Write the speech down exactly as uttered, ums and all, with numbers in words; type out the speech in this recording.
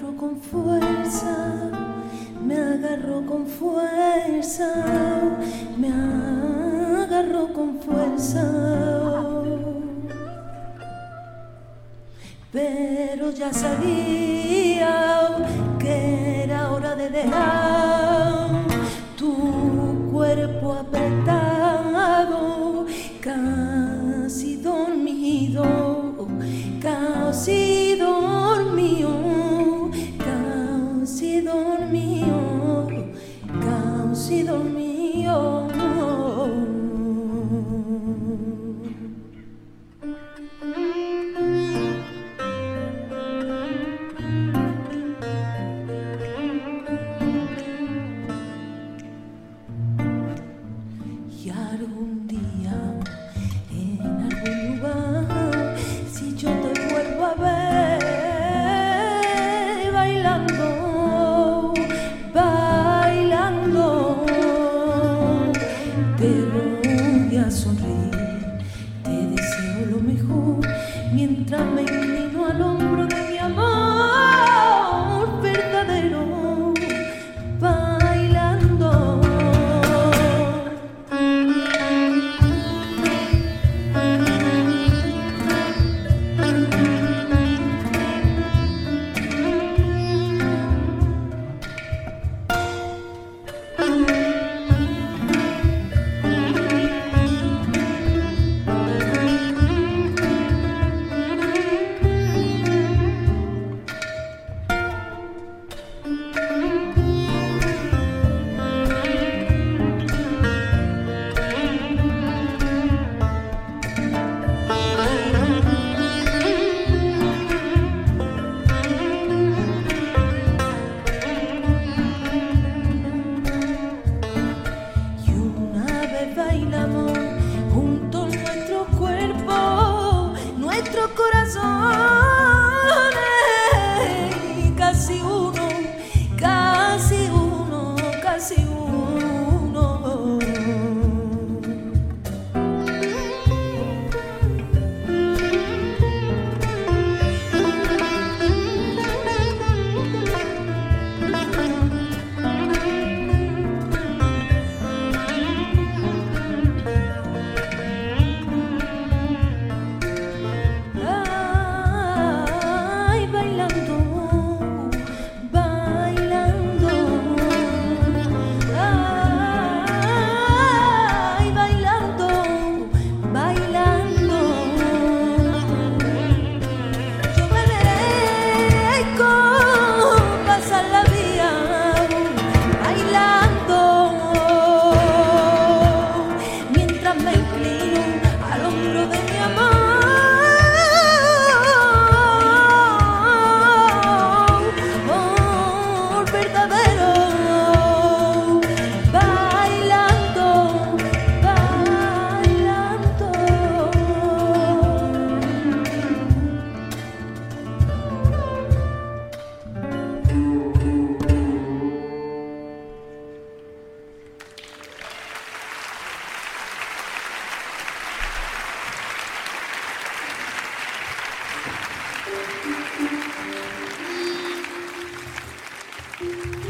agarro con fuerza, me agarro con fuerza, me agarro con fuerza. Pero ya sabía que era hora de dejar tu cuerpo apretado, casi dormido, casi dormido, casi dormido, casi dormido. Y algún día, en algún lugar, si yo te vuelvo a ver bailando, bailando, te voy a sonreír, te deseo lo mejor, mientras me inclino al hombro de mi amor verdadero, bailando. Bailamos juntos nuestros cuerpos, nuestros corazones, casi uno, casi uno, casi uno. Thank you.